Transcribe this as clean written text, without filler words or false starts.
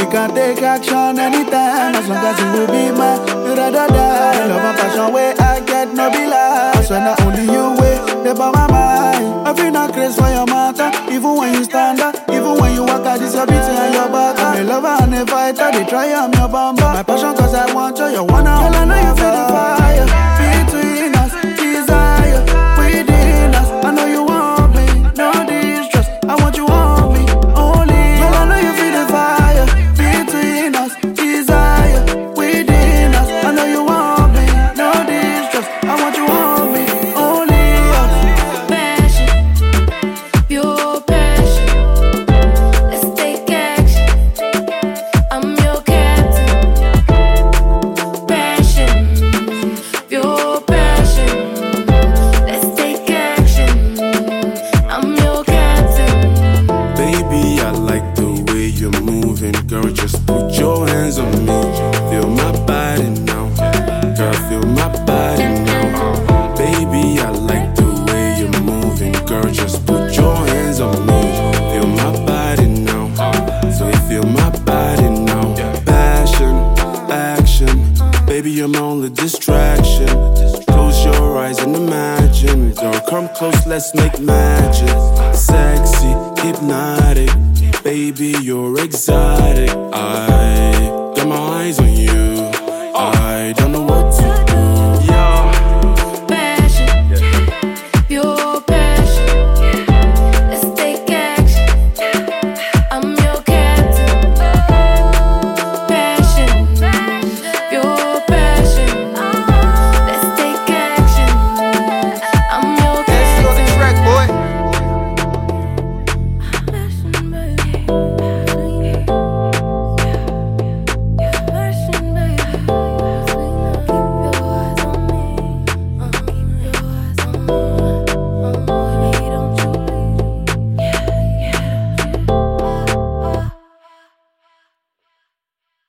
can take action anytime, as long as you will be mine. You rather die. Love and passion where I get no be lie. I swear not only you way, they by my mind. I feel not crazy for your matter. Even when you stand up, even when you walk out, this your beauty and your back. I'm a lover and a fighter, they try I'm your bumper. My passion cause I want you, you wanna. Girl, I know you feel the fire between us, desire within us. I know you want me, no distress. I want you on me, only. Girl, I know you feel the fire between us, desire within us. I know you want me, no distress. I want you on me, only. Passion, pure passion. Let's take action. I'm your captain. Passion, pure passion. Let's take action. I'm your captain. Baby, I like the way you're moving. Girl, just put your hands on me. Feel my body now. Girl, feel my body now. Baby, I like the way you're moving. Girl, just put your hands on me. Feel my body now. So you feel my body now. Passion, action. Baby, you're my only distraction. Close your eyes and imagine. Girl, come close, let's make magic. Sexy, hypnotic. Baby, you're exotic. I got my eyes on you. I don't know